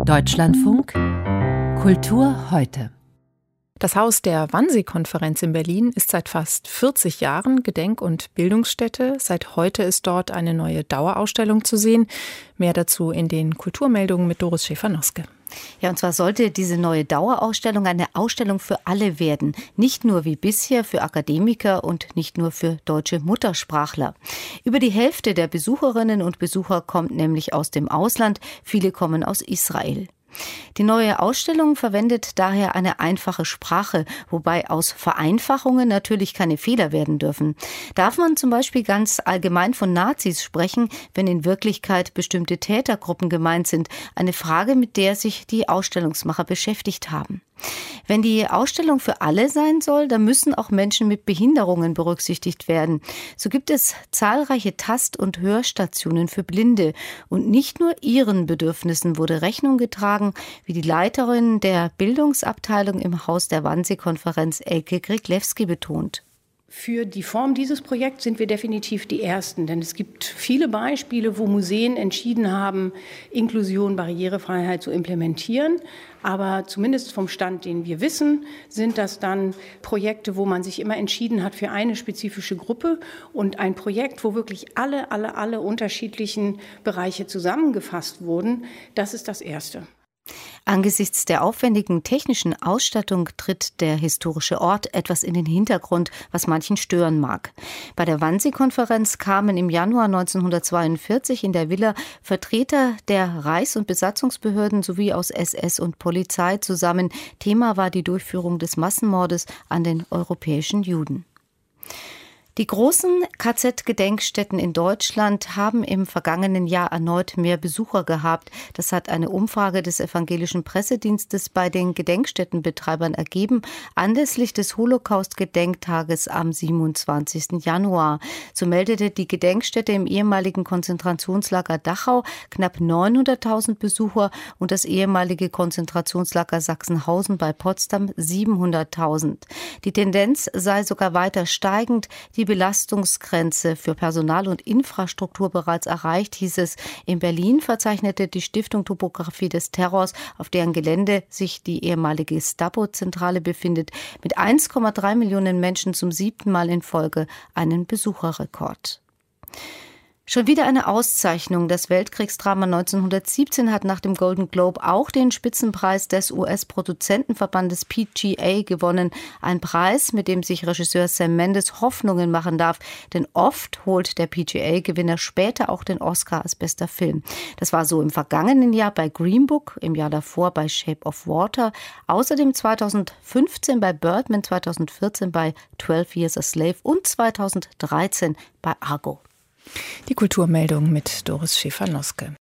Deutschlandfunk Kultur heute. Das Haus der Wannsee-Konferenz in Berlin ist seit fast 40 Jahren Gedenk- und Bildungsstätte. Seit heute ist dort eine neue Dauerausstellung zu sehen. Mehr dazu in den Kulturmeldungen mit Doris Schäfer-Noske. Ja, und zwar sollte diese neue Dauerausstellung eine Ausstellung für alle werden. Nicht nur wie bisher für Akademiker und nicht nur für deutsche Muttersprachler. Über die Hälfte der Besucherinnen und Besucher kommt nämlich aus dem Ausland. Viele kommen aus Israel. Die neue Ausstellung verwendet daher eine einfache Sprache, wobei aus Vereinfachungen natürlich keine Fehler werden dürfen. Darf man zum Beispiel ganz allgemein von Nazis sprechen, wenn in Wirklichkeit bestimmte Tätergruppen gemeint sind? Eine Frage, mit der sich die Ausstellungsmacher beschäftigt haben. Wenn die Ausstellung für alle sein soll, dann müssen auch Menschen mit Behinderungen berücksichtigt werden. So gibt es zahlreiche Tast- und Hörstationen für Blinde. Und nicht nur ihren Bedürfnissen wurde Rechnung getragen, wie die Leiterin der Bildungsabteilung im Haus der Wannsee-Konferenz, Elke Griglewski, betont. Für die Form dieses Projekts sind wir definitiv die Ersten, denn es gibt viele Beispiele, wo Museen entschieden haben, Inklusion, Barrierefreiheit zu implementieren. Aber zumindest vom Stand, den wir wissen, sind das dann Projekte, wo man sich immer entschieden hat für eine spezifische Gruppe und ein Projekt, wo wirklich alle unterschiedlichen Bereiche zusammengefasst wurden. Das ist das Erste. Angesichts der aufwendigen technischen Ausstattung tritt der historische Ort etwas in den Hintergrund, was manchen stören mag. Bei der Wannsee-Konferenz kamen im Januar 1942 in der Villa Vertreter der Reichs- und Besatzungsbehörden sowie aus SS und Polizei zusammen. Thema war die Durchführung des Massenmordes an den europäischen Juden. Die großen KZ-Gedenkstätten in Deutschland haben im vergangenen Jahr erneut mehr Besucher gehabt. Das hat eine Umfrage des Evangelischen Pressedienstes bei den Gedenkstättenbetreibern ergeben, anlässlich des Holocaust-Gedenktages am 27. Januar. So meldete die Gedenkstätte im ehemaligen Konzentrationslager Dachau knapp 900.000 Besucher und das ehemalige Konzentrationslager Sachsenhausen bei Potsdam 700.000. Die Tendenz sei sogar weiter steigend. Die Belastungsgrenze für Personal und Infrastruktur bereits erreicht, hieß es. In Berlin verzeichnete die Stiftung Topographie des Terrors, auf deren Gelände sich die ehemalige Gestapo-Zentrale befindet, mit 1,3 Millionen Menschen zum 7. Mal in Folge einen Besucherrekord. Schon wieder eine Auszeichnung. Das Weltkriegsdrama 1917 hat nach dem Golden Globe auch den Spitzenpreis des US-Produzentenverbandes PGA gewonnen. Ein Preis, mit dem sich Regisseur Sam Mendes Hoffnungen machen darf. Denn oft holt der PGA-Gewinner später auch den Oscar als bester Film. Das war so im vergangenen Jahr bei Green Book, im Jahr davor bei Shape of Water, außerdem 2015 bei Birdman, 2014 bei 12 Years a Slave und 2013 bei Argo. Die Kulturmeldung mit Doris Schäfer-Noske.